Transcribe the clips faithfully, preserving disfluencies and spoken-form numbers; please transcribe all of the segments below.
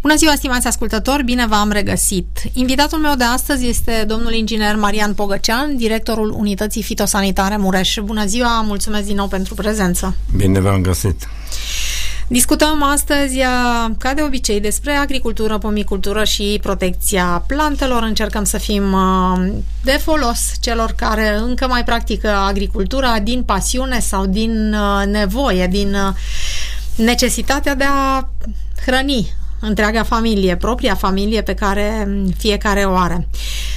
Bună ziua, stimați ascultători, bine v-am regăsit. Invitatul meu de astăzi este domnul inginer Marian Pogăcean, directorul Unității Fitosanitare Mureș. Bună ziua, mulțumesc din nou pentru prezență. Bine v-am găsit. Discutăm astăzi, ca de obicei, despre agricultură, pomicultură și protecția plantelor. Încercăm să fim de folos celor care încă mai practică agricultura din pasiune sau din nevoie, din necesitatea de a hrăni întreaga familie, propria familie pe care fiecare o are.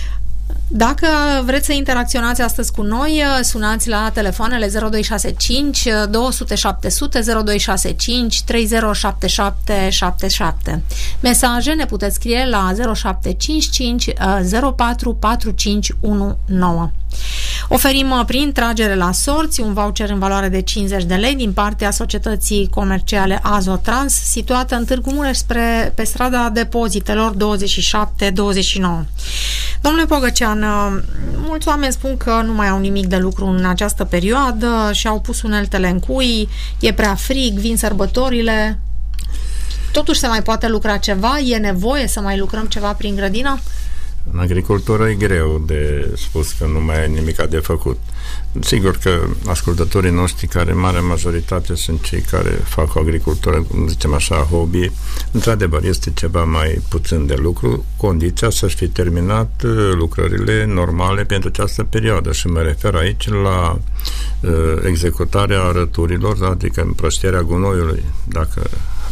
Dacă vreți să interacționați astăzi cu noi, sunați la telefoanele zero doi șase cinci două zero șapte zero zero, zero doi șase cinci trei zero șapte șapte șapte șapte. Mesaje ne puteți scrie la zero șapte cinci cinci zero patru patru cinci unu nouă. Oferim prin tragere la sorți un voucher în valoare de cincizeci de lei din partea societății comerciale Azotrans, situată în Târgu Mureș, spre, pe strada Depozitelor douăzeci și șapte douăzeci și nouă. Domnule Pogăcean, mulți oameni spun că nu mai au nimic de lucru în această perioadă și au pus uneltele în cui, e prea frig, vin sărbătorile. Totuși se mai poate lucra ceva? E nevoie să mai lucrăm ceva prin grădină? În agricultură e greu de spus că nu mai e nimic de făcut. Sigur că ascultătorii noștri, care în marea majoritate sunt cei care fac o agricultură, cum zicem așa, hobby, într-adevăr este ceva mai puțin de lucru, condiția să-și fi terminat lucrările normale pentru această perioadă și mă refer aici la uh, executarea arăturilor, adică împrăștierea gunoiului, dacă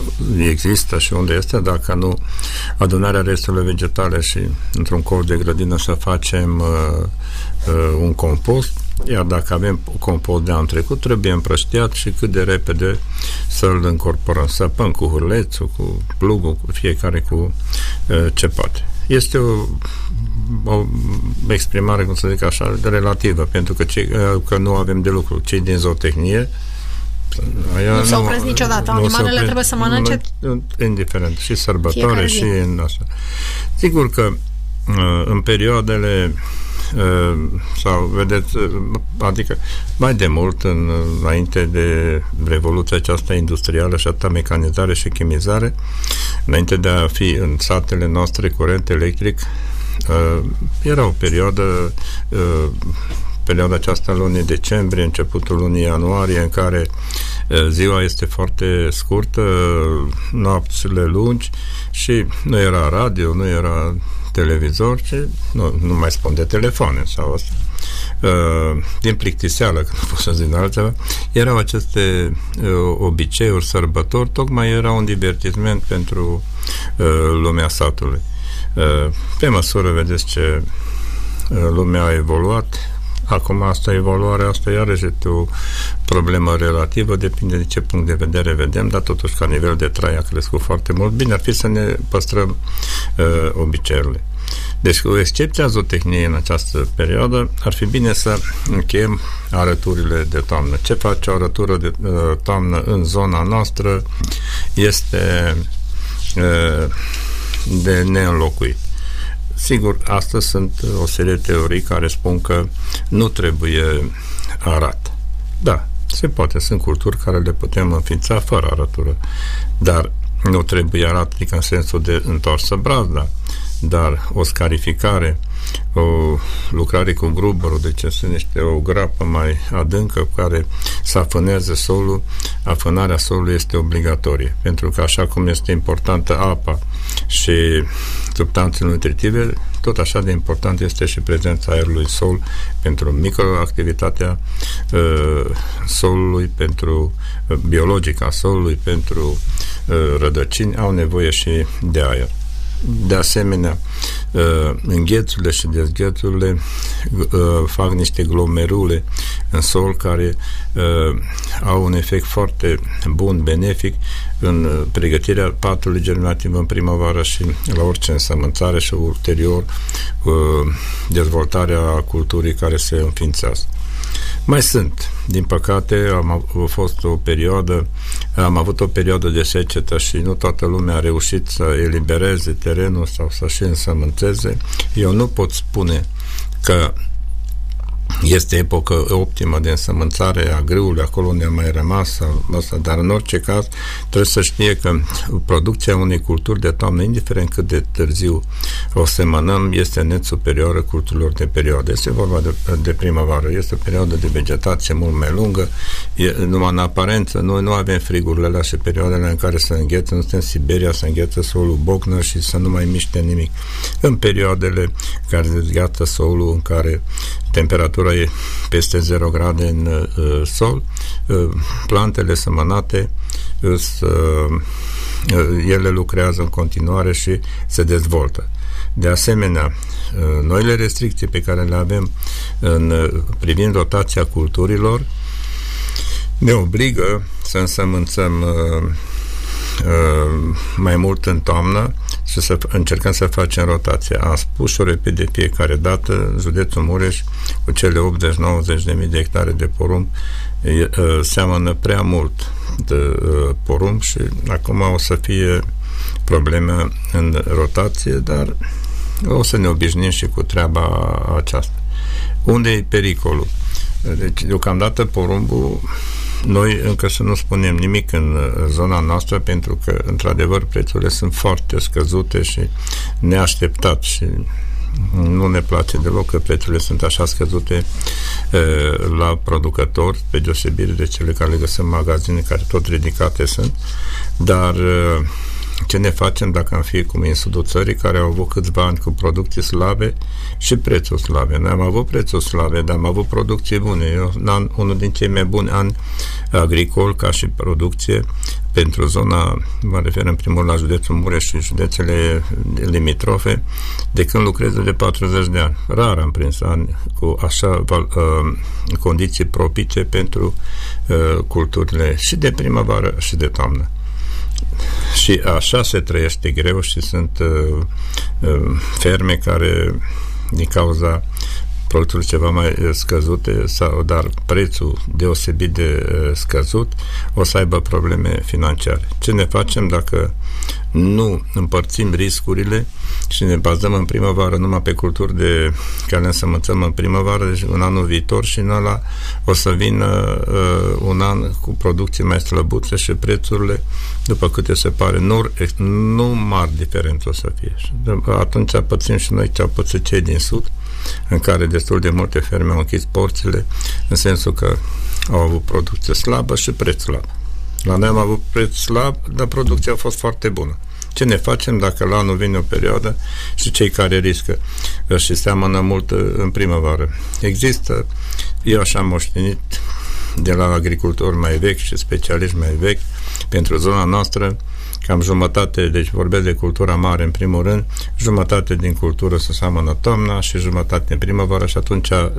există și unde este, dacă nu, adunarea resturilor vegetale și într-un colț de grădină să facem uh, uh, un compost, iar dacă avem compost de anul trecut, trebuie împrăștiat și cât de repede să-l încorporăm. Săpăm cu hurlețul, cu plugul, cu fiecare cu uh, ce poate. Este o, o exprimare, cum să zic așa, relativă, pentru că, cei, uh, că nu avem de lucru. Cei din zootehnie Aia nu se opresc niciodată. Animalele opre, trebuie să mănânce indiferent. Și sărbătoare și în asta. Sigur că în perioadele sau vedeți, adică mai de mult în, înainte de revoluția aceasta industrială și atâta mecanizare și chimizare, înainte de a fi în satele noastre curent electric, era o perioadă perioada aceasta lunii decembrie, începutul lunii ianuarie, în care ziua este foarte scurtă, noapțile lungi și nu era radio, nu era televizor, ci nu, nu mai spun de telefoane sau asta. Din plictiseală, că nu pot să zic altceva, erau aceste obiceiuri, sărbători, tocmai era un divertisment pentru lumea satului. Pe măsură, vedeți ce lumea a evoluat. Acum asta, evaluarea asta iarăși este o problemă relativă, depinde de ce punct de vedere vedem, dar totuși ca nivel de trai a crescut foarte mult. Bine ar fi să ne păstrăm uh, obiceiurile. Deci, cu excepția zootehniei în această perioadă, ar fi bine să încheiem arăturile de toamnă. Ce face o arătură de uh, toamnă în zona noastră este uh, de neînlocuit. Sigur, astăzi sunt o serie de teorii care spun că nu trebuie arat. Da, se poate, sunt culturi care le putem înființa fără arătură, dar nu trebuie arat, adică în sensul de întoarsă brazda, dar o scarificare, o lucrare cu grubărul, deci este niște, o grapă mai adâncă care să afâneze solul, afânarea solului este obligatorie, pentru că așa cum este importantă apa și substanțele nutritive, tot așa de important este și prezența aerului sol pentru microactivitatea uh, solului, pentru uh, biologica solului, pentru uh, rădăcini, au nevoie și de aer. De asemenea, înghețurile și dezghețurile fac niște glomerule în sol care au un efect foarte bun, benefic în pregătirea patului germinativ în primăvară și la orice însămânțare și ulterior dezvoltarea culturii care se înființează. Mai sunt, din păcate, am a fost o perioadă, am avut o perioadă de secetă și nu toată lumea a reușit să elibereze terenul sau să și însămânțeze. Eu nu pot spune că este epocă optimă de însămânțare a grâului, acolo unde a mai rămas asta, dar în orice caz trebuie să știe că producția unei culturi de toamnă, indiferent cât de târziu o semănăm, este net superioară culturilor de perioadă. Este vorba de, de primăvară, este o perioadă de vegetație mult mai lungă, e, numai în aparență, noi nu avem frigurile alea și perioadele în care să îngheță, nu suntem în Siberia, să îngheță solul Bocnă și să nu mai miște nimic. În perioadele care îngheță solul, în care temperatura e peste zero grade în uh, sol, uh, plantele sămănate, uh, uh, ele lucrează în continuare și se dezvoltă. De asemenea, uh, noile restricții pe care le avem în, uh, privind rotația culturilor ne obligă să însămânțăm uh, Uh, mai mult în toamnă și să încercăm să facem rotație. Am spus și o repet de fiecare dată, județul Mureș, cu cele optzeci nouăzeci de mii de hectare de porumb, uh, seamănă prea mult de uh, porumb și acum o să fie probleme în rotație, dar o să ne obișnuim și cu treaba aceasta. Unde e pericolul? Deci, deocamdată, porumbul, noi încă să nu spunem nimic în zona noastră, pentru că, într-adevăr, prețurile sunt foarte scăzute și neașteptat și nu ne place deloc că prețurile sunt așa scăzute e, la producători, pe deosebire de cele care le găsim în magazine, care tot ridicate sunt, dar e, ce ne facem dacă am fi cum e în sudul țării, care au avut câțiva ani cu producții slabe și prețuri slabe. Noi am avut prețuri slabe, dar am avut producții bune. Eu, an, unul din cei mai buni ani agricol ca și producție pentru zona, mă refer în primul la județul Mureș și județele limitrofe, de când lucrez de patruzeci de ani. Rar am prins ani cu așa uh, condiții propice pentru uh, culturile și de primăvară și de toamnă. Și așa se trăiește greu și sunt uh, uh, ferme care, din cauza produsuri ceva mai scăzute, sau, dar prețul deosebit de uh, scăzut, o să aibă probleme financiare. Ce ne facem dacă nu împărțim riscurile și ne bazăm în primăvară numai pe culturi de care le însămânțăm în primăvară, deci în anul viitor, și în ăla o să vină uh, un an cu producții mai slăbuțe și prețurile, după câte se pare, nu, nu mari diferențe o să fie. Atunci pățim și noi ce au pățit cei din sud, în care destul de multe ferme au închis porțile, în sensul că au avut producție slabă și preț slab. La noi am avut preț slab, dar producția a fost foarte bună. Ce ne facem dacă la anul vine o perioadă și cei care riscă și seamănă mult în primăvară? Există, eu așa am moștenit de la agricultori mai vechi și specialiști mai vechi, pentru zona noastră, cam jumătate, deci vorbesc de cultura mare în primul rând, jumătate din cultură se seamănă toamna și jumătate în primăvară, și atunci uh,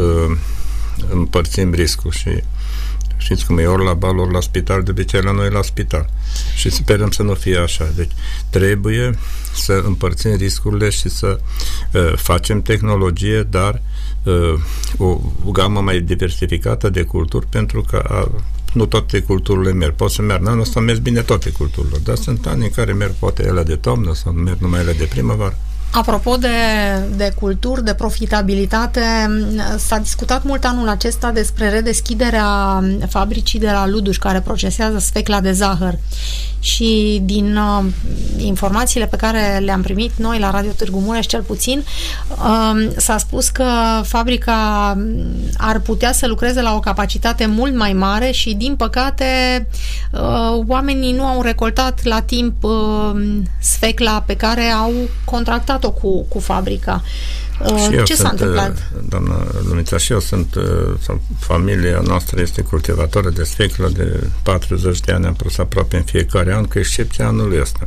împărțim riscul și știți cum e, ori la bal, ori la spital, de obicei la noi la spital. Și sperăm să nu fie așa. Deci trebuie să împărțim riscurile și să uh, facem tehnologie, dar uh, o, o gamă mai diversificată de culturi, pentru că uh, nu toate culturile merg. Pot să merg. Anul ăsta merg bine toate culturile, dar sunt ani în care merg poate ele de toamnă sau merg numai ele de primăvară. Apropo de, de culturi, de profitabilitate, s-a discutat mult anul acesta despre redeschiderea fabricii de la Luduș, care procesează sfecla de zahăr. Și din uh, informațiile pe care le-am primit noi la Radio Târgu Mureș, cel puțin, uh, s-a spus că fabrica ar putea să lucreze la o capacitate mult mai mare și, din păcate, uh, oamenii nu au recoltat la timp uh, sfecla pe care au contractat-o cu, cu fabrica. Uh, ce s-a sunt, întâmplat? Doamna Lumița, și eu sunt, sau familia noastră este cultivatoare de sfeclă de patruzeci de ani, am pus aproape în fiecare an, cu excepția anului ăsta.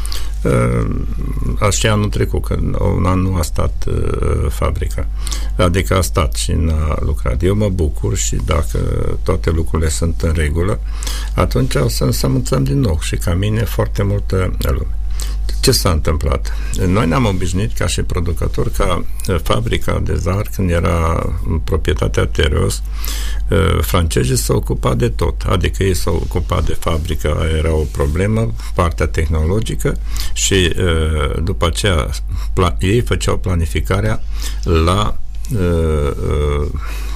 Așa anul trecut, că un an nu a stat uh, fabrica. Adică a stat și n-a lucrat. Eu mă bucur și dacă toate lucrurile sunt în regulă, atunci o să însămânțăm din nou și ca mine foarte multă lume. Ce s-a întâmplat? Noi ne-am obișnuit ca și producători ca fabrica de zahăr, când era proprietatea Tereos, francezii s-au ocupat de tot, adică ei s-au ocupat de fabrică, era o problemă, partea tehnologică, și după aceea ei făceau planificarea la uh, uh,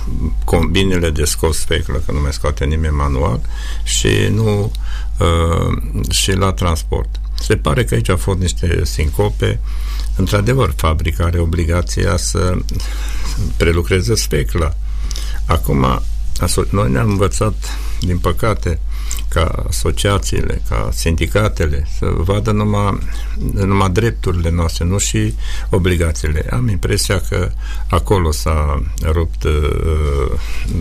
combinele de scos sfeclă, că nu mai scoate nimeni manual, și nu uh, și la transport. Se pare că aici au fost niște sincope. Într-adevăr, fabrica are obligația să prelucreze sfecla. Acum, noi ne-am învățat, din păcate, ca asociațiile, ca sindicatele să vadă numai, numai drepturile noastre, nu și obligațiile. Am impresia că acolo s-a rupt uh,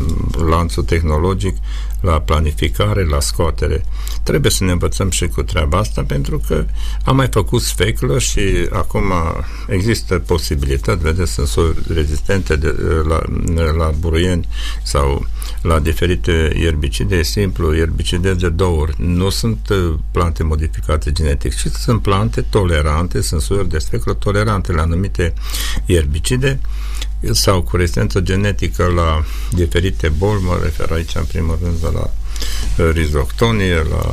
lanțul tehnologic la planificare, la scoatere. Trebuie să ne învățăm și cu treaba asta, pentru că am mai făcut sfeclă și acum există posibilități, vedeți, sunt rezistente de, la, la buruieni sau la diferite ierbicide. E simplu, ierbicide de două ori. Nu sunt plante modificate genetic, ci sunt plante tolerante, sunt soiuri de sfeclă tolerante la anumite ierbicide sau cu rezistență genetică la diferite boli. Mă refer aici în primul rând la rizoctonie, la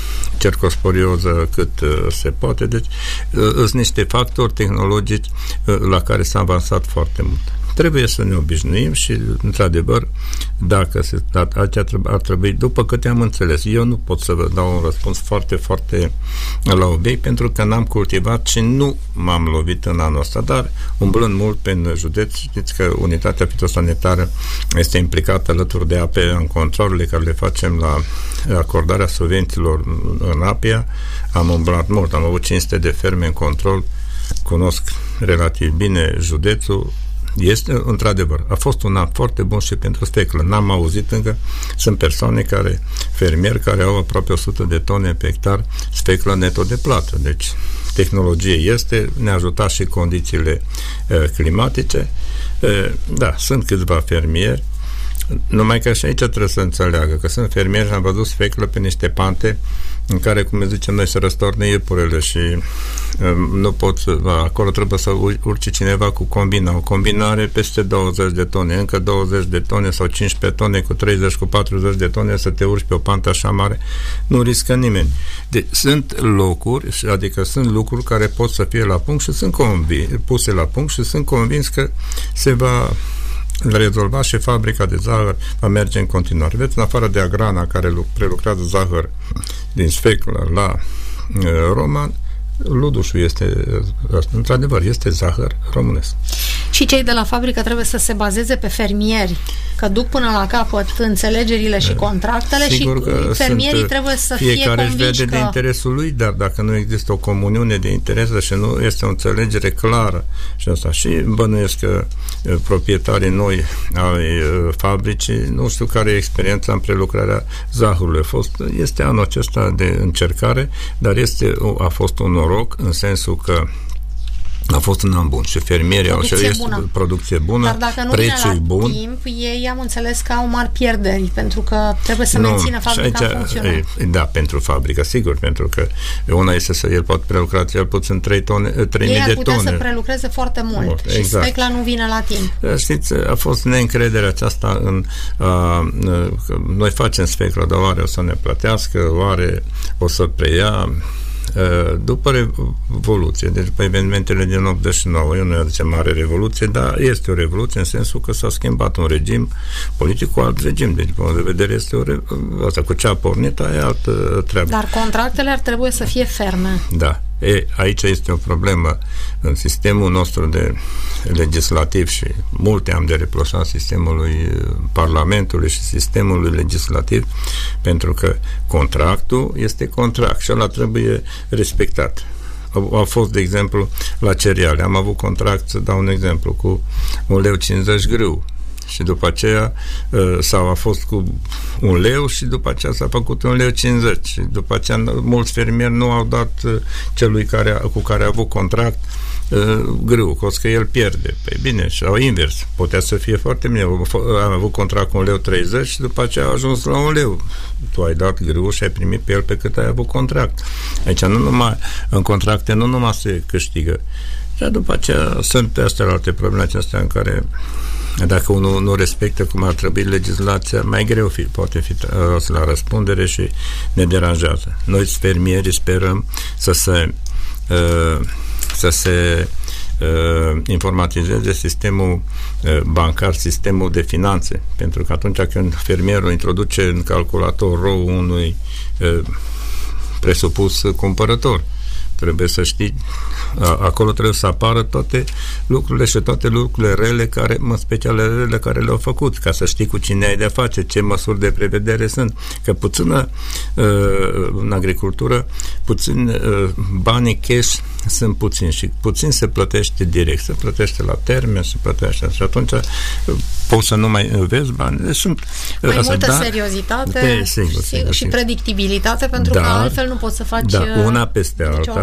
cercosporioză cât uh, se poate. Deci uh, sunt niște factori tehnologici uh, la care s-a avansat foarte mult. Trebuie să ne obișnuim și, într-adevăr, dacă se, ar trebui, după câte am înțeles, eu nu pot să vă dau un răspuns foarte, foarte la obiect, pentru că n-am cultivat și nu m-am lovit în anul ăsta, dar umblând mult pe județ, știți că unitatea fitosanitară este implicată alături de A P E în controlele care le facem la acordarea subvențiilor în Apia. Am umblat mult, am avut cinci sute de ferme în control, cunosc relativ bine județul. Este, într-adevăr, a fost un an foarte bun și pentru sfeclă. N-am auzit încă, sunt persoane care, fermieri care au aproape o sută de tone pe hectar sfeclă neto de plată. Deci, tehnologie este, ne-a ajutat și condițiile uh, climatice. Uh, da, sunt câțiva fermieri, numai că și aici trebuie să înțeleagă că sunt fermieri și am văzut sfeclă pe niște pante în care, cum zicem noi, se răstorne iepurele și um, nu pot să, acolo trebuie să urce cineva cu combina, o combinare peste douăzeci de tone, încă douăzeci de tone sau cincisprezece tone cu treizeci, cu patruzeci de tone să te urci pe o pantă așa mare, nu riscă nimeni. Deci sunt locuri, adică sunt lucruri care pot să fie la punct și sunt convins, puse la punct și sunt convins că se va rezolva și fabrica de zahăr va merge în continuare. Vedeți, în afară de Agrana, care prelucrează zahăr din sfeclă la uh, roman, Ludușul este, într-adevăr, este zahăr românesc. Și cei de la fabrică trebuie să se bazeze pe fermieri, că duc până la capăt înțelegerile și contractele. Sigur și fermierii trebuie să fie convinși că... Fiecare își vede de interesul lui, dar dacă nu există o comuniune de interese și nu este o înțelegere clară și asta, și bănuiesc că proprietarii noi ai fabricii, nu știu care e experiența în prelucrarea zahărului. A fost, este anul acesta de încercare, dar este, a fost un noroc în sensul că a fost un an bun și fermierii au și este producție bună, dar dacă nu prețul vine la bun. timp, ei am înțeles că au mari pierderi, pentru că trebuie să nu, mențină fabrica aici, funcțională. Da, pentru fabrica, sigur, pentru că una este să el poate prelucra cel puțin trei tone, trei mii de tone. Ei ar putea să prelucreze foarte mult, mult și exact. Sfecla nu vine la timp. Știți, a fost neîncrederea aceasta în a, noi facem sfecla, dar oare o să ne plătească, oare o să preia. După revoluție, deci după evenimentele din optzeci și nouă, eu nu zice mare revoluție, dar este o revoluție în sensul că s-a schimbat un regim politic cu alt regim, deci din punct de vedere este o re... asta cu ce a pornit, aia e altă treabă. Dar contractele ar trebui să fie ferme. Da. E, aici este o problemă în sistemul nostru de legislativ și multe am de reproșat sistemului Parlamentului și sistemului legislativ, pentru că contractul este contract și ăla trebuie respectat. A fost, de exemplu, la cereale. Am avut contract, să dau un exemplu, cu un leu cincizeci grâu. Și după aceea sau a fost cu un leu și după aceea s-a făcut un leu cincizeci și după aceea mulți fermieri nu au dat celui care, cu care a avut contract grâu, cos că el pierde. Păi bine, și au invers. Putea să fie foarte bine. Am avut contract cu un leu treizeci și după aceea a ajuns la un leu. Tu ai dat grâu și ai primit pe el pe cât ai avut contract. Aici nu numai, în contracte nu numai se câștigă. Dar după aceea sunt astea alte probleme acestea în care dacă unul nu respectă cum ar trebui legislația, mai greu fi, poate fi la răspundere și ne deranjează. Noi, fermierii, sperăm să se uh, să se uh, informatizeze sistemul uh, bancar, sistemul de finanțe, pentru că atunci când fermierul introduce în calculator row unui uh, presupus cumpărător, trebuie să știi, acolo trebuie să apară toate lucrurile și toate lucrurile rele, care, în special rele care le-au făcut, ca să știi cu cine ai de face, ce măsuri de prevedere sunt. Că puțină în agricultură, puțin banii cash sunt puțini și puțin se plătește direct, se plătește la termen, se plătește și atunci poți să nu mai vezi bani. Sunt mai asta, multă da, seriozitate de, sigur, sigur, și sigur. predictibilitate, pentru dar, că altfel nu poți să faci da, una peste alta.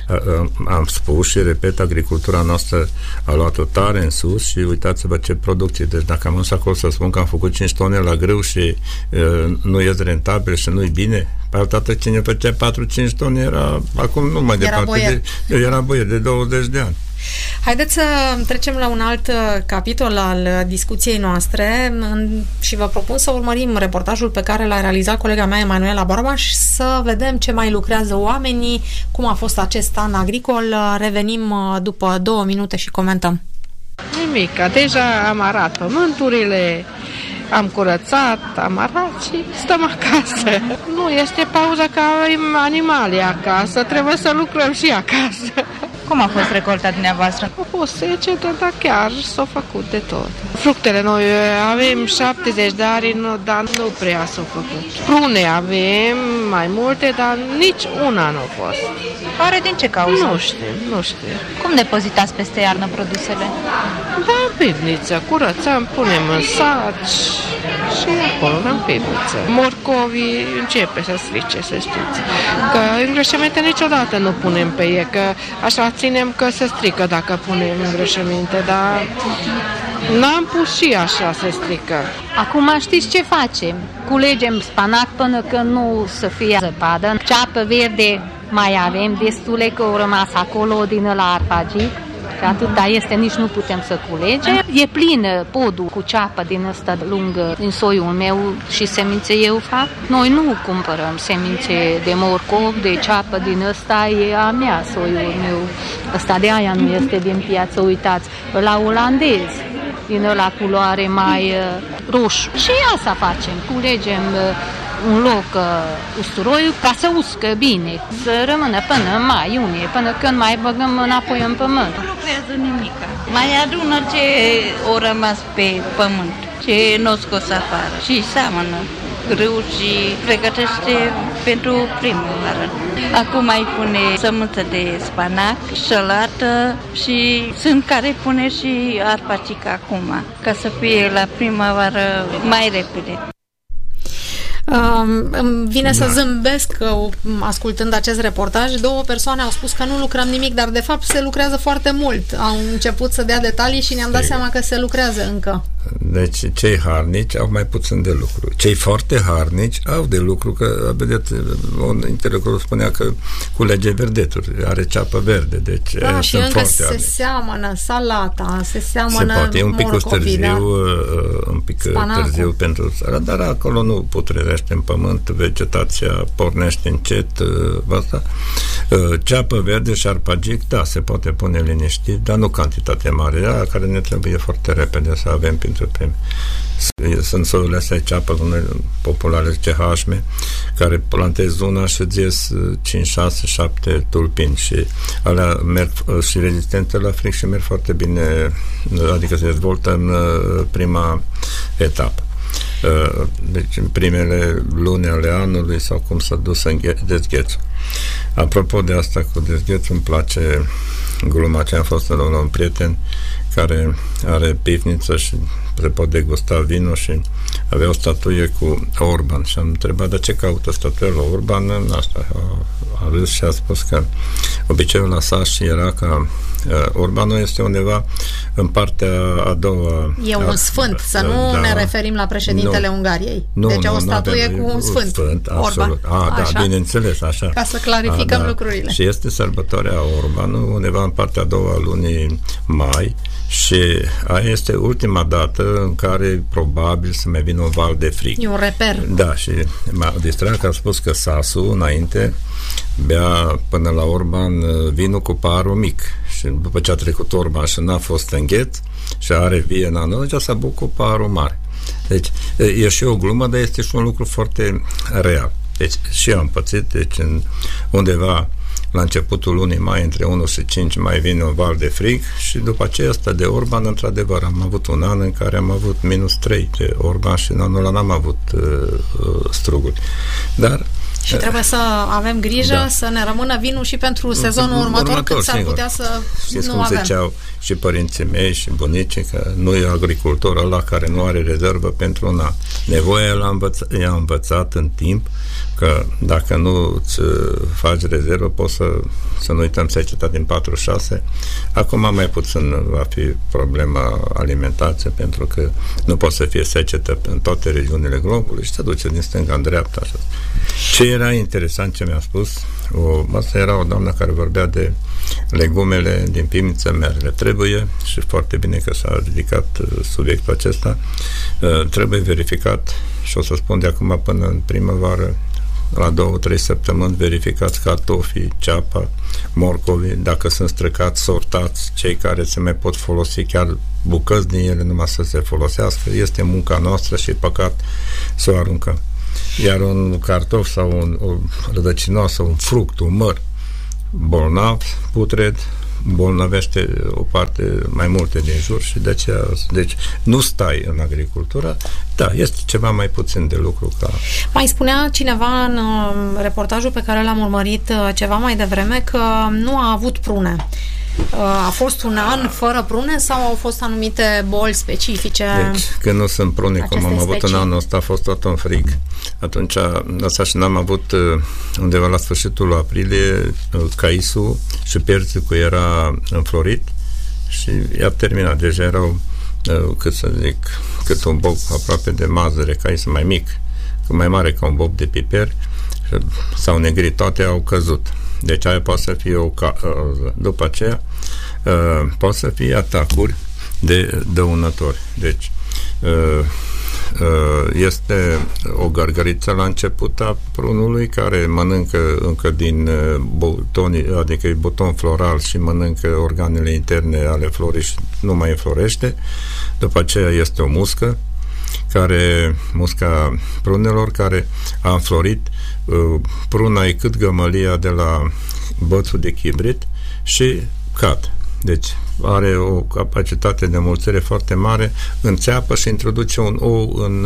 Am spus și repet, agricultura noastră a luat-o tare în sus și uitați-vă ce producție. Deci dacă am însă acolo să spun că am făcut cinci tone la grâu și uh, nu e rentabil și nu-i bine, pe altă dată cine făcea patru-cinci tone era, acum nu mai era departe, boier. de, era boier de douăzeci de ani. Haideți să trecem la un alt capitol al discuției noastre și vă propun să urmărim reportajul pe care l-a realizat colega mea Emanuela Barba și să vedem ce mai lucrează oamenii, cum a fost acest an agricol. Revenim după două minute și comentăm. Nimic, deja am arat pământurile, am curățat, am arat și stăm acasă. Nu este pauză ca animale acasă, trebuie să lucrăm și acasă. Cum a fost recolta dumneavoastră? A fost secetă, dar chiar s-a făcut de tot. Fructele noi avem șaptezeci de ani, dar nu prea s-au făcut. Prune avem mai multe, dar nici una nu a fost. Oare din ce cauză? Nu știu, nu știu. Cum depozitați peste iarnă produsele? Da, în pivniță, curățăm, punem în saci și acolo, în pivniță. Morcovii începe să strice, să știți. Că îngrășăminte niciodată nu punem pe ei, că așa ținem că se strică dacă punem îngrășăminte, dar n-am pus și așa se strică. Acum știți ce facem? Culegem spanac până când nu să fie zăpadă. Ceapă verde mai avem destule, că au rămas acolo din la arpagic. Și atâta este, nici nu putem să culegem. E plin podul cu ceapă din ăsta lungă, din soiul meu și semințe eu fac. Noi nu cumpărăm semințe de morcov, de ceapă din ăsta, e a mea soiul meu. Ăsta de aia nu este din piață, uitați, la olandez, din ăla culoare mai roșu. Și asta facem, culegem un loc uh, usturoiul ca să uscă bine, să rămână până în mai, iunie, până când mai băgăm înapoi în pământ. Nu lucrează nimic. Mai adună ce o rămas pe pământ, ce n-o scos afară și seamănă grâu și pregătește pentru primăvară. Acum mai pune sămânță de spanac, șălată și sunt care pune și arpacic acum, ca să fie la primăvară mai repede. Uh, îmi vine da. să zâmbesc uh, ascultând acest reportaj. Două persoane au spus că nu lucrăm nimic, dar de fapt se lucrează foarte mult. Au început să dea detalii și ne-am dat seama că se lucrează încă. Deci cei harnici au mai puțin de lucru. Cei foarte harnici au de lucru, că vedeți, un interlocutor spunea că culege verdeturi, are ceapă verde, deci da, și încă se harnici. seamănă salata, se seamănă se poate, e un pic târziu, da? un pic Spanacul. târziu pentru țara, dar acolo nu putrezește în pământ, vegetația pornește încet, asta. Ceapă verde și arpagic, da, se poate pune liniștit, dar nu cantitate mare, da, care ne trebuie foarte repede să avem pentru primi. Sunt soiurile astea de ceapă populare, C H M, care plantezi una și îți ies cinci, șase, șapte tulpini și alea merg și rezistente la fric și merg foarte bine, adică se dezvoltă în prima etapă. Deci în primele luni ale anului sau cum s-a dus în dezghețul. Apropo de asta cu dezghețul, îmi place gluma ce am fost la un prieten care are pivniță și se poate degusta vinul și avea o statuie cu Orban și am întrebat de ce caută statuia la Orban. Asta a, a râs și a spus că obiceiul la Saș era ca uh, Orbanul este undeva în partea a doua. E un a, sfânt, să a, nu da, ne referim la președintele nu, Ungariei. Nu, deci nu, o statuie cu un sfânt, sfânt Orban. A, da, așa. bineînțeles, așa. Ca să clarificăm a, da. lucrurile. Și este sărbătoarea Orbanul undeva în partea a doua a lunii mai și aia este ultima dată în care probabil să mai vină un val de frig. E un reper. Da, și m-a distrat că a spus că Sasu, înainte, bea până la Orban vinul cu parul mic. Și după ce a trecut Orban și n-a fost îngheț și are vie în anul ăsta, s-a băut cu parul mare. Deci, e și o glumă, dar este și un lucru foarte real. Deci, și am pățit, deci în, undeva la începutul lunii mai, între unu și cinci mai vine un val de frig și după aceea asta de Orban, într-adevăr, am avut un an în care am avut minus trei de Orban și în anul ăla n-am avut uh, struguri. Dar și trebuie să avem grijă da. să ne rămână vinul și pentru sezonul următor, următor cât s-ar sigur. putea să Știți nu cum avem. ziceau și părinții mei și bunicii că nu e agricultor ăla care nu are rezervă pentru un an. Nevoia l-a învățat, i-a învățat în timp că dacă nu îți faci rezervă poți să, să nu uităm seceta din patruzeci și șase. Acum mai puțin va fi problema alimentației pentru că nu poate să fie secetă în toate regiunile globului și se duce din stânga în dreapta. Așa. Ce era interesant ce mi-a spus, o, asta era o doamnă care vorbea de legumele din pivniță, merele. Trebuie, și foarte bine că s-a ridicat subiectul acesta, trebuie verificat, și o să spun de acum până în primăvară, la două, trei săptămâni, verificați cartofii, ceapa, morcovii, dacă sunt străcați, sortați, cei care se mai pot folosi, chiar bucăți din ele numai să se folosească. Este munca noastră și e păcat să o aruncăm. Iar un cartof sau un, o rădăcinoasă, un fruct, un măr bolnav, putred, bolnavește o parte mai multe din jur și de aceea, deci nu stai în agricultură, da, este ceva mai puțin de lucru ca... Mai spunea cineva în uh, reportajul pe care l-am urmărit uh, ceva mai devreme că nu a avut prune. A fost un an fără prune sau au fost anumite boli specifice? Deci, când nu sunt prune, cum am avut în anul ăsta, a fost tot în frig. Atunci, asta și n-am avut undeva la sfârșitul aprilie, caisul și perzicul era înflorit și i-a terminat. Deja erau, cât să zic, cât un bob aproape de mazăre, caisul mai mic, mai mare ca un bob de piper, s-au negrit, toate au căzut. Deci aia poate să fie o cauză. După aceea uh, poate să fie atacuri de dăunători. Deci uh, uh, este o gargăriță la început a prunului care mănâncă încă din uh, butonii, adică e buton floral și mănâncă organele interne ale florii și nu mai înflorește. După aceea este o muscă care, musca prunelor, care a înflorit. Pruna e cât gămălia de la bățul de chibrit și cad. Deci are o capacitate de mulțire foarte mare, înțeapă și introduce un ou în,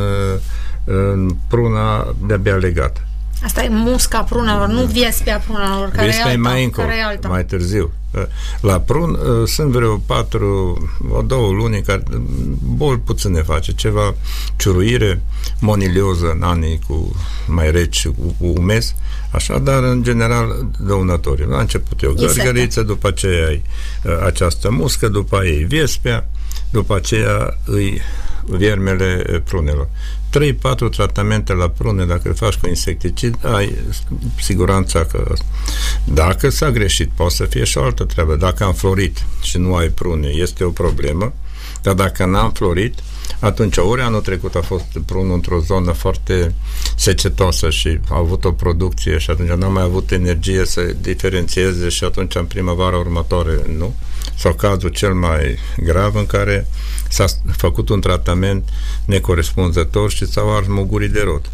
în pruna de-abia legată. Asta e musca prunelor, nu viespea prunelor, care viespea e alta. Mai încolo, care e alta. mai târziu. La prun sunt vreo patru, o două luni care boli puțin ne face, ceva ciuruire, monilioză în anii cu mai reci și cu, cu umes, așa, dar în general dăunătorii. La început e o gărgăriță, după aceea ai această muscă, după aceea e viespea, după aceea îi viermele prunelor. trei patru tratamente la prune, dacă îl faci cu insecticid, ai siguranța că dacă s-a greșit, poate să fie și o altă treabă. Dacă am florit și nu ai prune, este o problemă, dar dacă n-am florit, atunci ori anul trecut a fost prunul într-o zonă foarte secetoasă și a avut o producție și atunci n-am mai avut energie să diferențieze și atunci în primăvara următoare nu. Sau cazul cel mai grav în care s-a făcut un tratament necorespunzător și s-au ars mugurii de rod.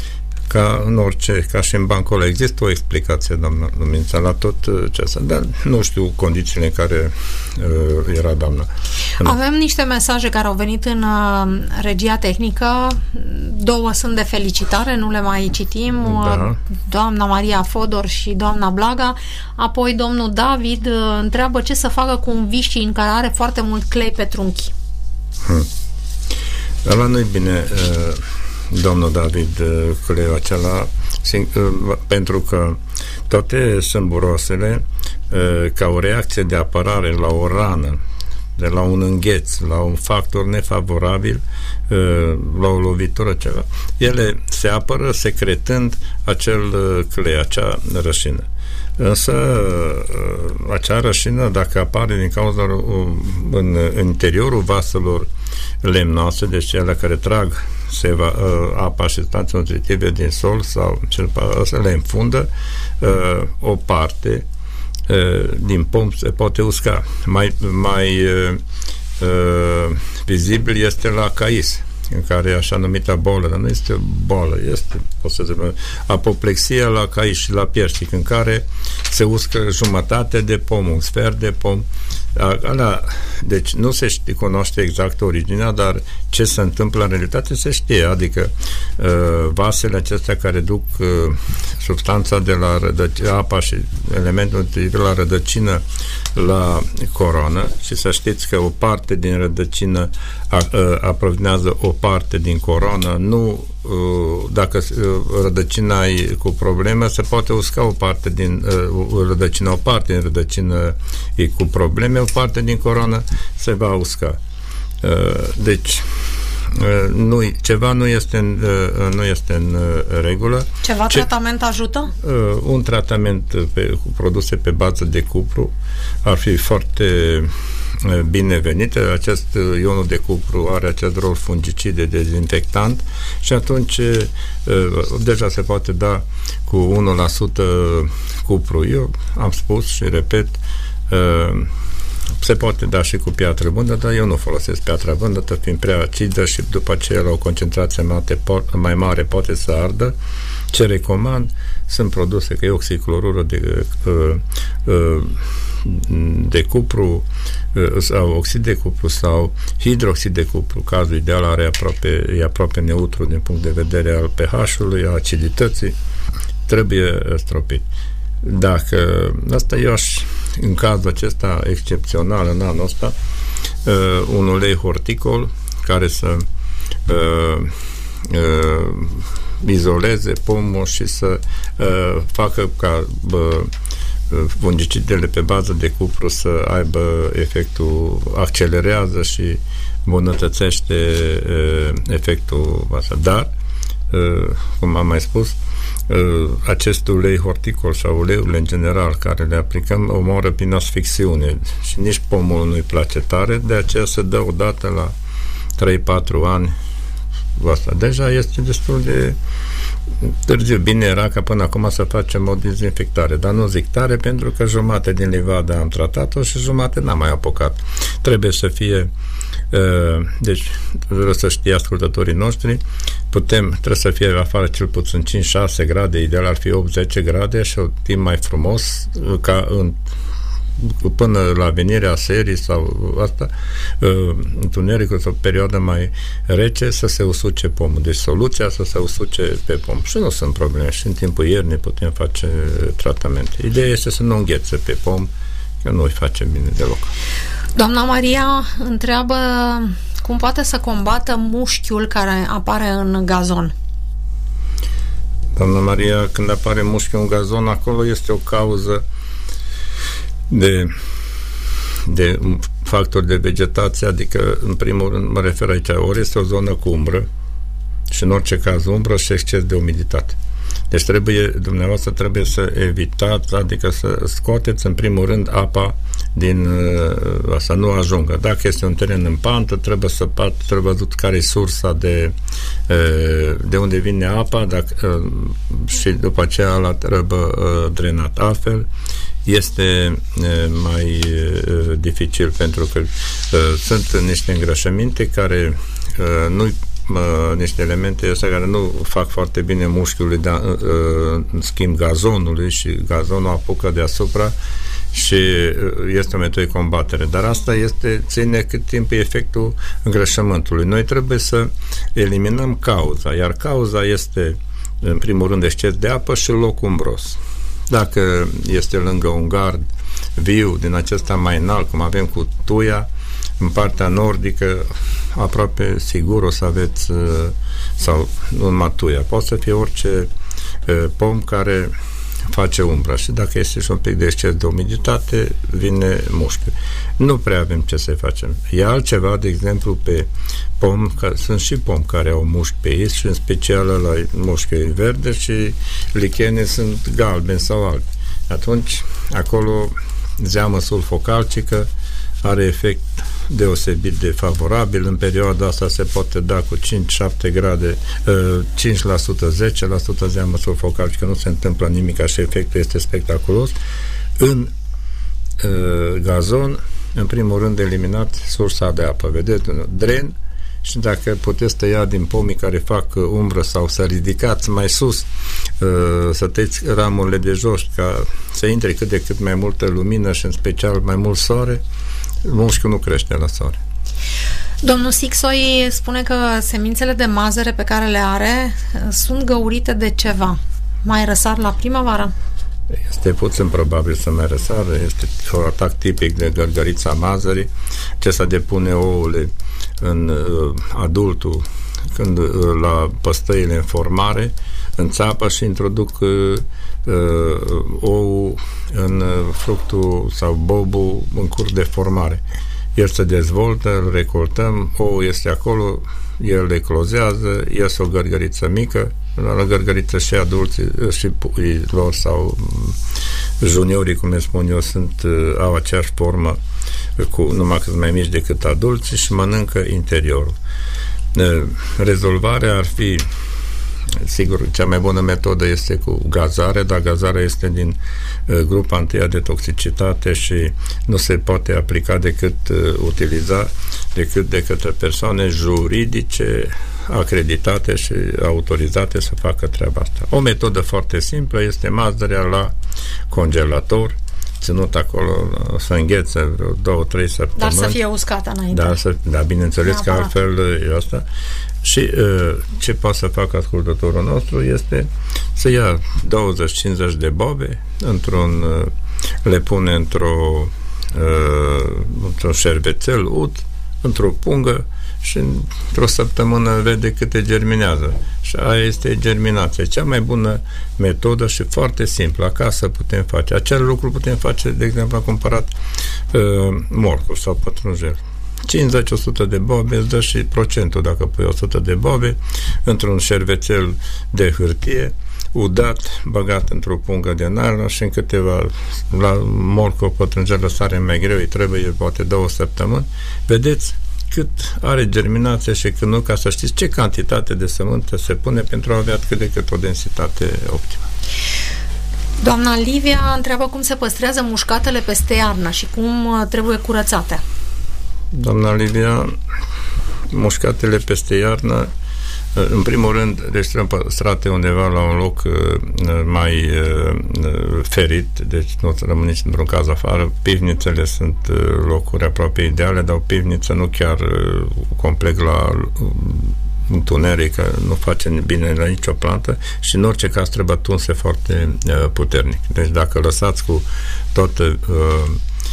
Ca în orice, ca și în bancul ăla. Există o explicație, doamna Lumința, la tot ce asta, dar nu știu condițiile în care uh, era doamna. Avem niște mesaje care au venit în uh, regia tehnică, două sunt de felicitare, nu le mai citim, da. Doamna Maria Fodor și doamna Blaga, apoi domnul David uh, întreabă ce să facă cu un vișin care are foarte mult clei pe trunchi. Hmm. Dar la noi bine... Uh, domnul David, culeiul acela, pentru că toate sâmburosele, ca o reacție de apărare la o rană, de la un îngheț, la un factor nefavorabil, la o lovitură, ceva, ele se apără secretând acel clei, acea rășină. Însă acea rășină, dacă apare din cauza în, în interiorul vaselor lemnoase, deci cele care trag seva, apa și substanțe nutritive din sol sau cel să le înfundă, o parte din pom se poate usca. Mai, mai vizibil este la cais, în care e așa numită bolă, dar nu este o bolă, este, o să zic, apoplexia la cais și la piersic, în care se uscă jumătate de pom, un sfert de pom. Ala, deci nu se știe, cunoaște exact originea, dar ce se întâmplă în realitate se știe, adică uh, vasele acestea care duc uh, substanța de la rădăcină, apa și elementul de la rădăcină la coroană, și să știți că o parte din rădăcină a, uh, aprovinează o parte din coroană, nu uh, dacă uh, rădăcina e cu probleme, se poate usca o parte din uh, rădăcină, o parte din rădăcină e cu probleme, o parte din coroană se va usca. Uh, deci uh, nu, ceva nu este în, uh, nu este în uh, regulă. Ceva Ce, tratament ajută? Uh, un tratament pe, cu produse pe bază de cupru ar fi foarte uh, binevenit. Acest uh, ionul de cupru are acest rol fungicid de dezinfectant și atunci uh, deja se poate da cu unu la sută cupru. Eu am spus și repet, uh, se poate da și cu piatră bândă, dar eu nu folosesc piatra bândă, fiind prea acidă și după aceea la o concentrație mai mare poate să ardă. Ce recomand sunt produse că e oxiclorură de, de cupru sau oxid de cupru sau hidroxid de cupru. Cazul ideal are aproape, e aproape neutru din punct de vedere al pH-ului, a acidității, trebuie stropit. Dacă asta eu aș, în cazul acesta excepțional în anul ăsta, uh, un ulei horticol care să uh, uh, izoleze pomul și să uh, facă ca uh, fungicidele pe bază de cupru să aibă efectul, accelerează și îmbunătățește uh, efectul ăsta. Dar, uh, cum am mai spus, Uh, acest ulei horticol sau uleiurile în general care le aplicăm omoară prin asfixiune și nici pomul nu-i place tare, de aceea se dă odată la trei patru ani asta. Deja este destul de târziu. Bine era ca până acum să facem o dezinfectare, dar nu zic tare pentru că jumate din livada am tratat-o și jumate n-am mai apucat. Trebuie să fie uh, deci vreau să știe ascultătorii noștri, putem, trebuie să fie afară cel puțin cinci șase grade, ideal ar fi opt zece grade și o timp mai frumos ca în până la venirea serii sau asta, uh, întunericul sau perioada mai rece, să se usuce pomul. Deci soluția să se usuce pe pom. Și nu sunt probleme. Și în timpul iernii putem face tratamente. Ideea este să nu înghețe pe pom, că nu îi face bine deloc. Doamna Maria întreabă cum poate să combată mușchiul care apare în gazon. Doamna Maria, când apare mușchiul în gazon, acolo este o cauză de, de factori de vegetație, adică în primul rând mă refer aici, ori este o zonă cu umbră și în orice caz umbră și exces de umiditate. Deci trebuie, dumneavoastră trebuie să evitați, adică să scoateți în primul rând apa din să nu ajungă. Dacă este un teren în pantă, trebuie să trebuie văzut care e sursa de de unde vine apa, dacă, și după aceea la trebuie drenat. Altfel este mai dificil pentru că sunt niște îngrășăminte care nu niște elemente astea care nu fac foarte bine mușchiului, dar în schimb gazonului, și gazonul apucă deasupra și este o metodă de combatere. Dar asta este, ține cât timp e efectul îngrășământului. Noi trebuie să eliminăm cauza, iar cauza este în primul rând exces de apă și loc umbros. Dacă este lângă un gard viu din acesta mai înalt, cum avem cu tuia, în partea nordică, aproape sigur o să aveți, sau nu numai tuia, poate să fie orice pom care face umbră, și dacă este și un pic de exces de umiditate, vine mușchiul. Nu prea avem ce să facem. E altceva, de exemplu, pe pom, că sunt și pom care au mușchi pe ei, și în special la mușchi verde, și lichene sunt galbeni sau albi. Atunci, acolo zeamă sulfocalcică, are efect deosebit de favorabil. În perioada asta se poate da cu cinci șapte grade, cinci la sută, zece la sută zeamă sulfocalcică, nu se întâmplă nimic și efectul este spectaculos. În gazon, în primul rând, eliminat sursa de apă. Vedeți? Dren. Și dacă puteți tăia din pomii care fac umbră sau să ridicați mai sus, să tăiți ramurile de jos ca să intre cât de cât mai multă lumină și în special mai mult soare, mușchiul nu crește la soare. Domnul Sixoi spune că semințele de mazăre pe care le are sunt găurite de ceva. Mai răsar la primăvară? Este puțin probabil să mai răsară, este un atac tipic de gărgărița mazării. Acesta depune ouăle în uh, adultul când uh, la păstăile în formare, în țapă și introduc uh, uh, ou în uh, fructul sau bobul în curs de formare. El se dezvoltă, îl recoltăm, ou este acolo, el eclozează, iese o gărgăriță mică, la gărgăriță și adulții și puii lor sau juniorii, cum le spun eu, sunt, au aceeași formă, cu, numai că sunt mai mici decât adulții și mănâncă interiorul. Rezolvarea ar fi, sigur, cea mai bună metodă este cu gazare, dar gazarea este din uh, grupa întâia de toxicitate și nu se poate aplica decât uh, utiliza decât de către persoane juridice acreditate și autorizate să facă treaba asta. O metodă foarte simplă este mazărea la congelator, ținut acolo să înghețe vreo două, trei săptămâni. Dar să fie uscată înainte. Da, să, da bineînțeles că altfel e asta. Și uh, ce poate să facă ascultătorul nostru este să ia douăzeci cincizeci de bobe, într-un, uh, le pune într-o uh, într-un șervețel ud, într-o pungă și într-o săptămână vede câte germinează. Și aia este germinația. Cea mai bună metodă și foarte simplă. Acasă putem face. Acel lucru putem face, de exemplu, a cumpărat uh, morcov sau pătrunjel. cincizeci la o sută de bobe, îți dă și procentul dacă pui o sută de bobe într-un șervețel de hârtie, udat, băgat într-o pungă de nylon și în câteva, la morcov, pătrunjel, sare mai greu, îi trebuie poate două săptămâni. Vedeți cât are germinație și când nu, ca să știți ce cantitate de sămânță se pune pentru a avea cât de cât o densitate optimă. Doamna Livia întreabă cum se păstrează mușcatele peste iarnă și cum trebuie curățate. Doamna Livia, mușcatele peste iarnă, în primul rând, deci trebuie păstrate undeva la un loc mai ferit, deci nu rămân nici într-un caz afară. Pivnițele sunt locuri aproape ideale, dar o pivniță nu chiar complet la întuneric, că nu face bine la nicio plantă și în orice caz trebuie tunse foarte puternic. Deci dacă lăsați cu toată uh,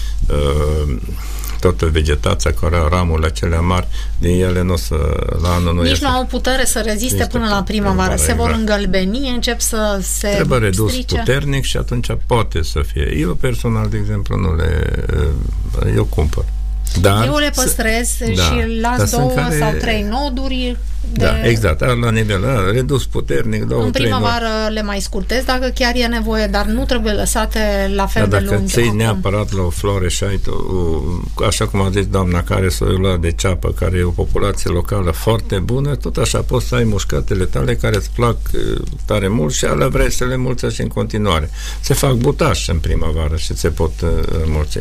uh, toată vegetația care are ramurile acelea mari, din ele nu o să, la anul nu nici este. nu au putere să reziste este până la primăvară. Se vor exact. îngălbeni, încep să se trebuie redus strice. puternic și atunci poate să fie. Eu personal, de exemplu, nu le eu cumpăr. Dar eu le păstrez s- și da, las două care... sau trei noduri de... Da, exact, la nivel ăla, redus puternic, două, în trei primăvară noduri. Le mai scurtez dacă chiar e nevoie, dar nu trebuie lăsate la fel da, de lungi. Dacă ții neapărat la o flore și ai o, așa cum a zis doamna care soiul de ceapă, care e o populație locală foarte bună, tot așa poți să ai mușcatele tale care îți plac tare mult și alea vrei să le mulțești în continuare. Se fac butași în primăvară și se pot înmulți.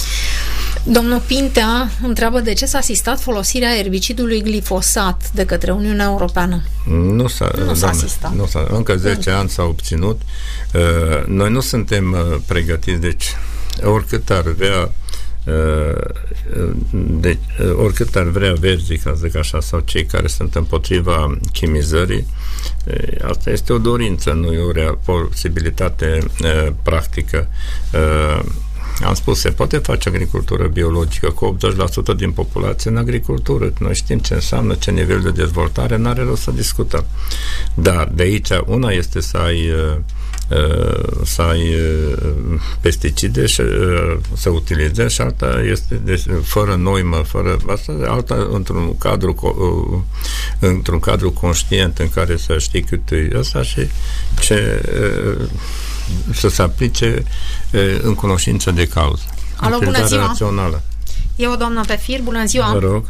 Domnul Pintea întreabă de ce s-a asistat folosirea erbicidului glifosat de către Uniunea Europeană. Nu s-a, nu s-a asistat. Nu s-a, încă zece ani s-a obținut. Uh, noi nu suntem uh, pregătiți, deci oricât ar vrea uh, deci, uh, oricât ar vrea verzii, ca să zic așa, sau cei care sunt împotriva chimizării, uh, asta este o dorință, nu e o real, posibilitate uh, practică. Uh, Am spus, se poate face agricultură biologică cu optzeci la sută din populație în agricultură. Noi știm ce înseamnă, ce nivel de dezvoltare, n-are rost să discutăm. Dar de aici, una este să ai să ai pesticide și să utilizezi și alta este de, fără noimă, fără asta, alta într-un cadru într-un cadru conștient în care să știi cât e ăsta și ce să se aplice uh, în cunoștință de cauză. Alo, bună ziua! Rațională. E o doamnă pe fir, bună ziua! Vă rog.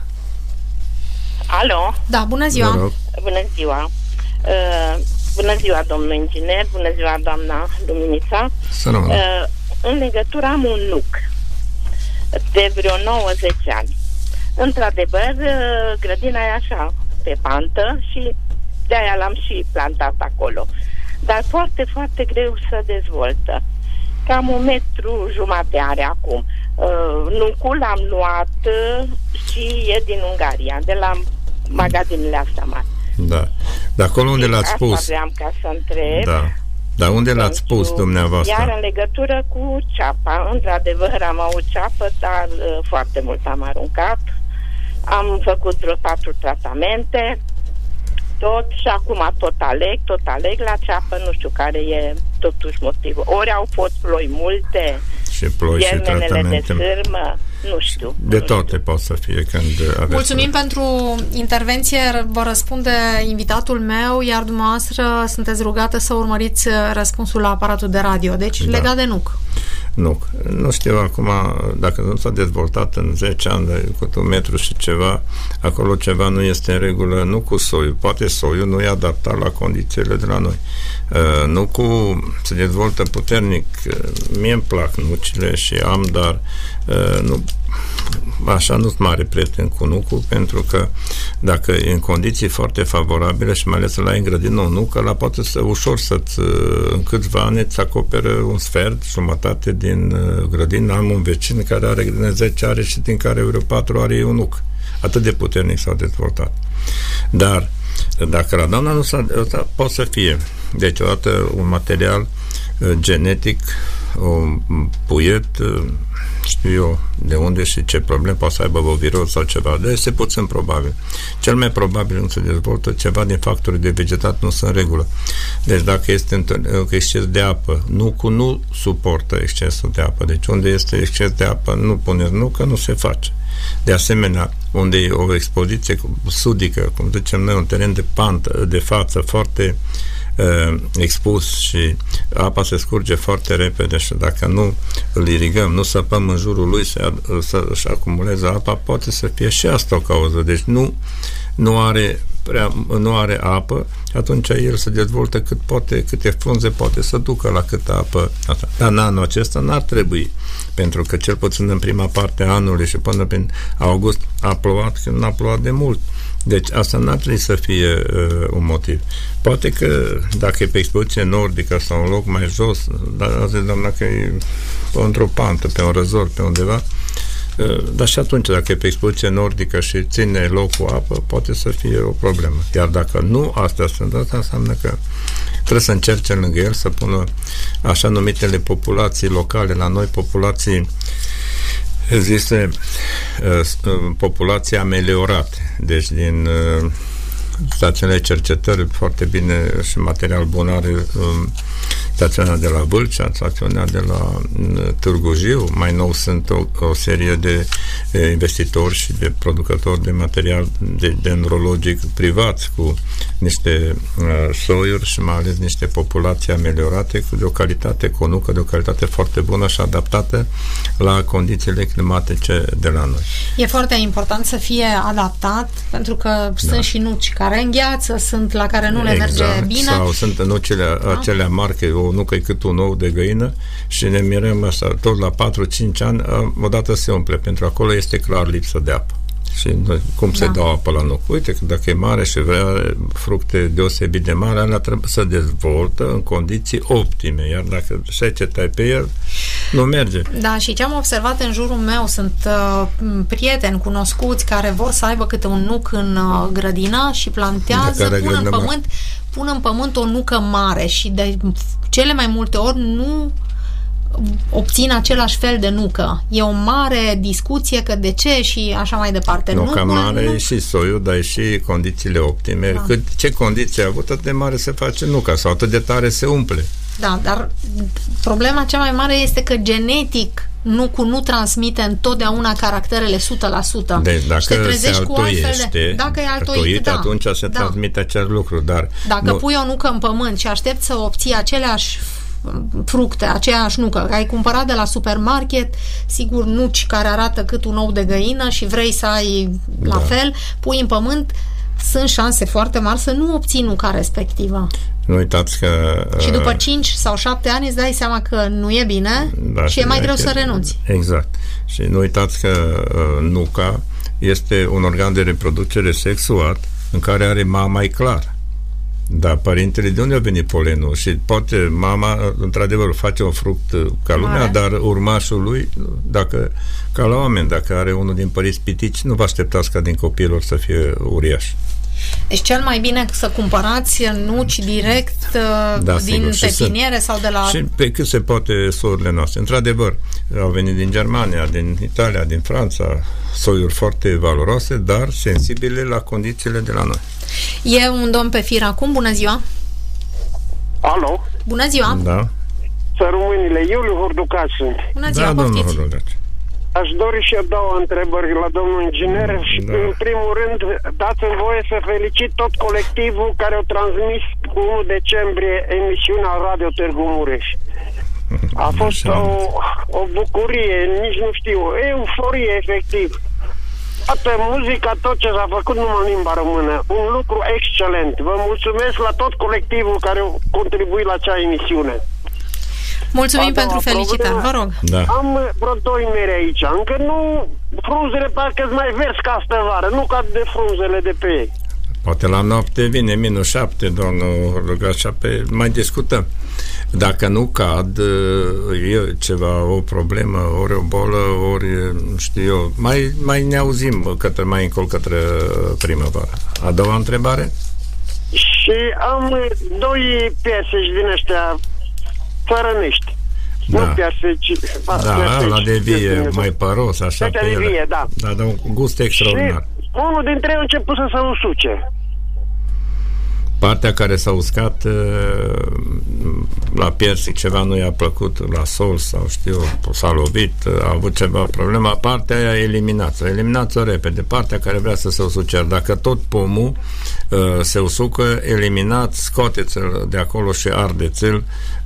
Alo? Da, bună ziua! Vă rog. Bună ziua! Uh, bună ziua, domnul inginer, bună ziua, doamna Luminița. Să rămână. Uh, în legătură am un nuc de vreo nouăzeci ani. Într-adevăr, uh, grădina e așa, pe pantă, și de-aia l-am și plantat acolo. Dar foarte, foarte greu să dezvoltă. Cam un metru jumate are acum. Uh, nucul l-am luat uh, și e din Ungaria, de la magazinele astea mari. Da. De acolo unde l-ați Asta pus? vreau ca să întreb. Da. Dar unde l-ați pus dumneavoastră? Iar în legătură cu ceapa, într-adevăr am avut ceapă, dar uh, foarte mult am aruncat. Am făcut vreo patru tratamente, tot, și acum tot aleg, tot aleg la ceapă, nu știu care e totuși motivul. Ori au fost ploi multe, și ploi și tratamente de sârmă, nu știu. De nu toate știu. pot să fie când aveți... Mulțumim pentru intervenție, vă răspunde invitatul meu, iar dumneavoastră sunteți rugată să urmăriți răspunsul la aparatul de radio. Deci, da. Legat de nuc. Nu. Nu știu acum, dacă nu s-a dezvoltat în zece ani de, cu un metru și ceva, acolo ceva nu este în regulă, nu cu soiul. Poate soiul nu e adaptat la condițiile de la noi. Uh, nu cu... se dezvoltă puternic. Uh, mie îmi plac nucile și am, dar uh, nu... așa nu sunt mare prieten cu nucul, pentru că dacă e în condiții foarte favorabile și mai ales la ai în grădină un nuc, ăla poate să ușor să-ți, în câțiva ani îți acoperă un sfert, jumătate din grădină. Am un vecin care are grădină zece are și din care vreo patru are un nuc. Atât de puternic s-au dezvoltat. Dar dacă la doamna nu s-a, poate să fie, deci odată un material genetic, un puiet, știu eu de unde și ce probleme poate să aibă, o virus sau ceva, dar este puțin probabil. Cel mai probabil nu se dezvoltă ceva din factorii de vegetat nu sunt în regulă. Deci dacă este exces de apă, nucul nu suportă excesul de apă. Deci unde este exces de apă, nu puneți nuc, că nu se face. De asemenea, unde e o expoziție sudică, cum zicem noi, un teren de pantă, de față foarte uh, expus și apa se scurge foarte repede și dacă nu îl irigăm, nu săpăm în jurul lui să, să-și acumuleze apa, poate să fie și asta o cauză. Deci nu, nu are prea, nu are apă, atunci el se dezvoltă cât poate, câte frunze poate să ducă la câtă apă. Asta. Dar în anul acesta n-ar trebui, pentru că cel puțin în prima parte a anului și până prin august a plouat, când n-a plouat de mult. Deci asta n-ar trebui să fie uh, un motiv. Poate că dacă e pe expoziție nordică sau un loc mai jos, dar azi doamna că e într-o pantă, pe un răzor, pe undeva, uh, dar și atunci dacă e pe expoziție nordică și ține loc cu apă, poate să fie o problemă. Iar dacă nu astea sunt, asta înseamnă că trebuie să încerce lângă el să pună așa numitele populații locale. La noi populații există uh, populații ameliorate, deci din uh, stațiunile cercetări foarte bine și material bun are uh, stațiunea de la Vâlcea, stațiunea de la uh, Târgu Jiu, mai nou sunt o, o serie de uh, investitori și de producători de material de, dendrologic privați cu niște uh, soiuri și mai ales niște populații ameliorate cu de o calitate conucă, de o calitate foarte bună și adaptată la condițiile climatice de la noi. E foarte important să fie adaptat, pentru că da. Sunt și nuci care îngheață, sunt la care nu le exact. merge bine. Sau sunt nucile da? acelea mari, că o nucă e cât un ou de găină și ne mirăm asta, tot la patru cinci ani odată se umple, pentru că acolo este clar lipsă de apă. Și cum da. se dau apă la nuc? Uite că dacă e mare și vrea fructe deosebit de mari, alea trebuie să dezvoltă în condiții optime, iar dacă secetai pe el, nu merge. Da, și ce am observat în jurul meu, sunt uh, prieteni cunoscuți care vor să aibă câte un nuc în uh, grădină și plantează, pun în pământ, pun în pământ o nucă mare și de cele mai multe ori nu obțin același fel de nucă. E o mare discuție că de ce și așa mai departe. Nuca mare nu... e și soiul, dar e și condițiile optime. Da. Cât, ce condiții a avut, atât de mare se face nuca sau atât de tare se umple. Da, dar problema cea mai mare este că genetic nucul nu transmite întotdeauna caracterele o sută la sută. Deci dacă se altoiește, de, dacă e altoit, da, atunci se da. transmite acel lucru. Dar dacă nu... pui o nucă în pământ și aștepți să obții aceleași fructe, aceeași nucă. Ai cumpărat de la supermarket, sigur, nuci care arată cât un ou de găină și vrei să ai la da. fel, pui în pământ, sunt șanse foarte mari să nu obții nuca respectivă. Nu uitați că... Și după cinci sau șapte ani îți dai seama că nu e bine da, și e mai greu să renunți. Exact. Și nu uitați că uh, nuca este un organ de reproducere sexuat în care are mama mai clar. Da, părintele, de unde a venit polenul? Și poate mama, într-adevăr, face un fruct ca lumea, Mare. dar urmașul lui, dacă, ca la oameni, dacă are unul din părinți pitici, nu vă așteptați ca din copiilor să fie uriaș. Deci cel mai bine să cumpărați nuci direct da, din sigur, pepiniere sau de la... Și pe cât se poate sorurile noastre. Într-adevăr, au venit din Germania, din Italia, din Franța, soiuri foarte valoroase, dar sensibile la condițiile de la noi. E un domn pe fir acum, bună ziua! Alo? Bună ziua! Da. Să românile, Iuliu Hurducaș sunt. Bună ziua, da, poftiți! Domnul Hurducaș. Aș dori și eu două întrebări la domnul inginer și da. în primul rând dați-mi voie să felicit tot colectivul care au transmis cu unu decembrie emisiunea Radio Târgu Mureș. A fost o, o bucurie, nici nu știu, o euforie efectiv. Toată muzica, tot ce s-a făcut numai în limba română, un lucru excelent. Vă mulțumesc la tot colectivul care a contribuit la acea emisiune. Mulțumim pentru felicitări, vă rog. Da. Am vreo doi mere aici. Încă nu, frunzele parcă-s mai verzi ca astă vară, nu ca de frunzele de pe ei. Poate la noapte vine minus șapte, domnul Rugașa, pe mai discutăm. Dacă nu cad, e ceva, o problemă, ori o bolă, ori, știu eu, mai, mai ne auzim către, mai încolo către primăvară. A doua întrebare? Și am doi piersici din ăștia fărănești. Da. Nu piersici. Da, la de vie, mai păros, așa pe ele. Vie, da. Da, da, un gust extraordinar. Și unul dintre ei a început să se usuce. Partea care s-a uscat la piersic ceva nu i-a plăcut la sol sau știu, s-a lovit, a avut ceva problemă, partea aia eliminați-o, eliminați-o repede, partea care vrea să se usuce, dacă tot pomul uh, se usucă, eliminați, scoateți-l de acolo și ardeți-l,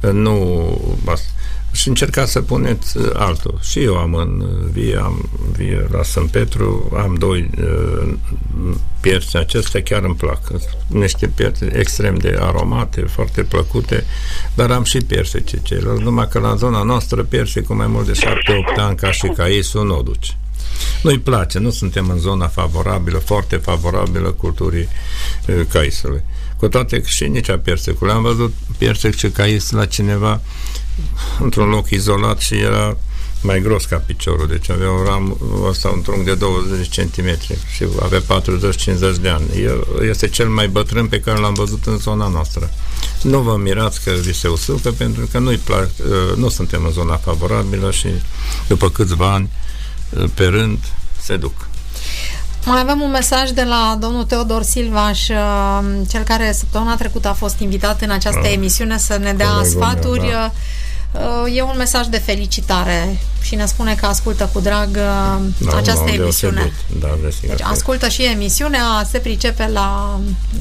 nu basta. Și încercați să puneți altul. Și eu am în vie, am vie la Sfânt Petru, am doi uh, piersi acestea, chiar îmi plac. Niște piersi extrem de aromate, foarte plăcute, dar am și piersice ceilalți, numai că la zona noastră piersi cu mai mult de șapte opt ani ca și caisul nu o duce. Nu-i place, nu suntem în zona favorabilă, foarte favorabilă culturii uh, caisului. Cu toate că și nici a piersecului. Am văzut piersec și cais la cineva într-un loc izolat și era mai gros ca piciorul, deci avea un ram ăsta, un trunchi de douăzeci centimetri și avea patruzeci cincizeci de ani. El este cel mai bătrân pe care l-am văzut în zona noastră. Nu vă mirați că vi se usucă, pentru că nu-i plac, nu suntem în zona favorabilă și după câțiva ani pe rând se duc. Mai avem un mesaj de la domnul Teodor Silvaș, cel care săptămâna trecută a fost invitat în această ah, emisiune să ne dea sfaturi. Meu, da. E un mesaj de felicitare și ne spune că ascultă cu drag da, această emisiune. Da, deci ascultă și emisiunea, se pricepe la,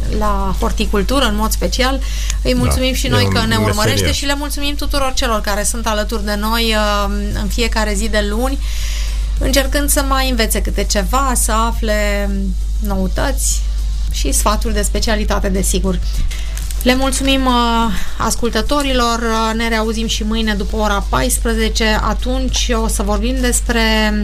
la horticultură în mod special. Îi mulțumim da, și noi că ne urmărește meseria. Și le mulțumim tuturor celor care sunt alături de noi în fiecare zi de luni, încercând să mai învețe câte ceva, să afle noutăți și sfaturi de specialitate, desigur. Le mulțumim uh, ascultătorilor, uh, ne reauzim și mâine după ora paisprezece, atunci o să vorbim despre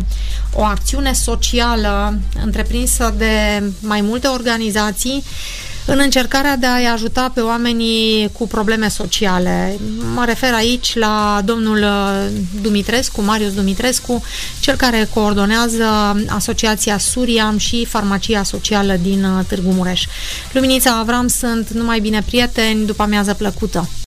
o acțiune socială întreprinsă de mai multe organizații în încercarea de a-i ajuta pe oamenii cu probleme sociale. Mă refer aici la domnul Dumitrescu, Marius Dumitrescu, cel care coordonează Asociația Suriam și Farmacia Socială din Târgu Mureș. Luminița Avram sunt, numai bine prieteni, după amiază plăcută!